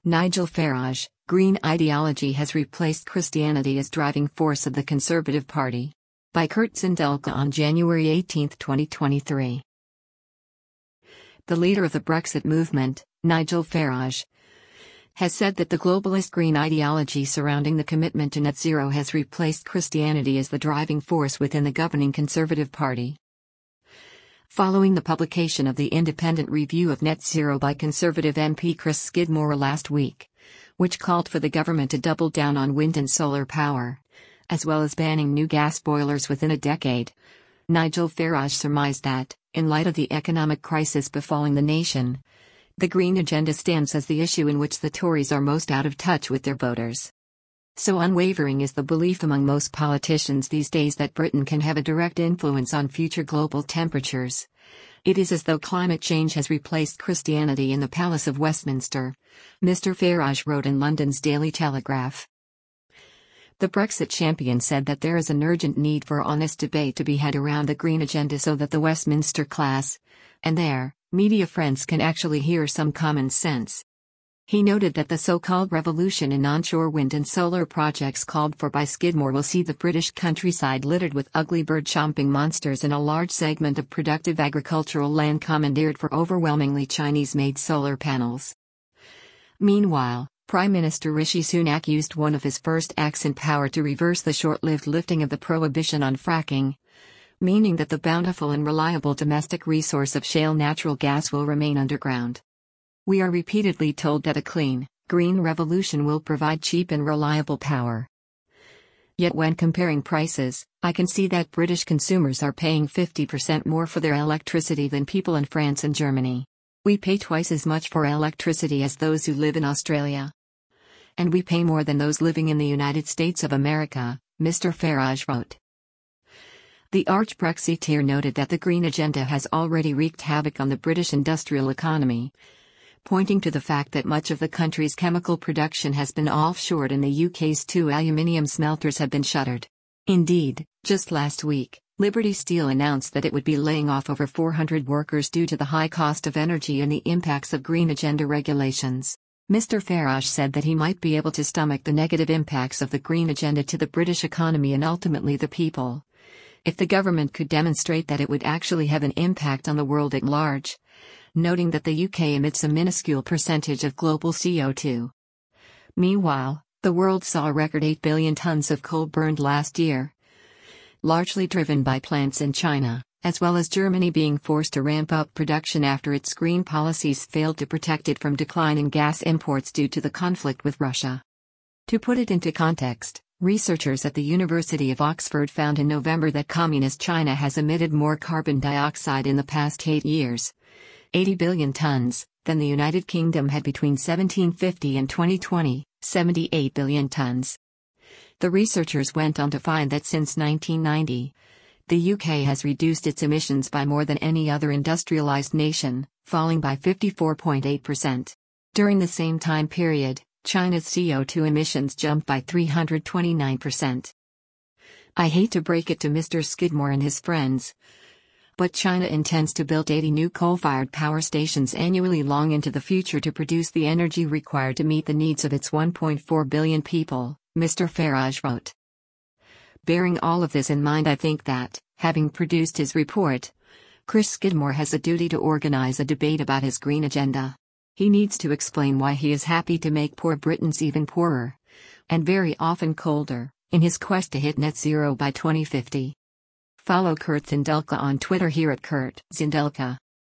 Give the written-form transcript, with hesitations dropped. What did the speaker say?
Nigel Farage, Green ideology has replaced Christianity as driving force of the Conservative Party. By Kurt Zindelka on January 18, 2023. The leader of the Brexit movement, Nigel Farage, has said that the globalist green ideology surrounding the commitment to net zero has replaced Christianity as the driving force within the governing Conservative Party. Following the publication of the independent review of net zero by Conservative MP Chris Skidmore last week, which called for the government to double down on wind and solar power, as well as banning new gas boilers within a decade, Nigel Farage surmised that, in light of the economic crisis befalling the nation, the Green agenda stands as the issue in which the Tories are most out of touch with their voters. So unwavering is the belief among most politicians these days that Britain can have a direct influence on future global temperatures. It is as though climate change has replaced Christianity in the Palace of Westminster, Mr. Farage wrote in London's Daily Telegraph. The Brexit champion said that there is an urgent need for honest debate to be had around the Green agenda so that the Westminster class, and their media friends can actually hear some common sense. He noted that the so-called revolution in onshore wind and solar projects called for by Skidmore will see the British countryside littered with ugly bird-chomping monsters and a large segment of productive agricultural land commandeered for overwhelmingly Chinese-made solar panels. Meanwhile, Prime Minister Rishi Sunak used one of his first acts in power to reverse the short-lived lifting of the prohibition on fracking, meaning that the bountiful and reliable domestic resource of shale natural gas will remain underground. We are repeatedly told that a clean, green revolution will provide cheap and reliable power. Yet when comparing prices, I can see that British consumers are paying 50% more for their electricity than people in France and Germany. We pay twice as much for electricity as those who live in Australia. And we pay more than those living in the United States of America, Mr. Farage wrote. The arch-Brexiteer noted that the Green agenda has already wreaked havoc on the British industrial economy, pointing to the fact that much of the country's chemical production has been offshored and the UK's 2 aluminium smelters have been shuttered. Indeed, just last week, Liberty Steel announced that it would be laying off over 400 workers due to the high cost of energy and the impacts of Green agenda regulations. Mr. Farage said that he might be able to stomach the negative impacts of the Green agenda to the British economy and ultimately the people, if the government could demonstrate that it would actually have an impact on the world at large, noting that the UK emits a minuscule percentage of global CO2. Meanwhile, the world saw a record 8 billion tons of coal burned last year, largely driven by plants in China, as well as Germany being forced to ramp up production after its green policies failed to protect it from decline in gas imports due to the conflict with Russia. To put it into context, researchers at the University of Oxford found in November that Communist China has emitted more carbon dioxide in the past 8 years, 80 billion tons, than the United Kingdom had between 1750 and 2020, 78 billion tons. The researchers went on to find that since 1990, the UK has reduced its emissions by more than any other industrialized nation, falling by 54.8%. During the same time period, China's CO2 emissions jumped by 329%. I hate to break it to Mr. Skidmore and his friends, but China intends to build 80 new coal-fired power stations annually long into the future to produce the energy required to meet the needs of its 1.4 billion people, Mr. Farage wrote. Bearing all of this in mind, I think that, having produced his report, Chris Skidmore has a duty to organize a debate about his Green agenda. He needs to explain why he is happy to make poor Britons even poorer, and very often colder, in his quest to hit net zero by 2050. Follow Kurt Zindelka on Twitter here at Kurt Zindelka.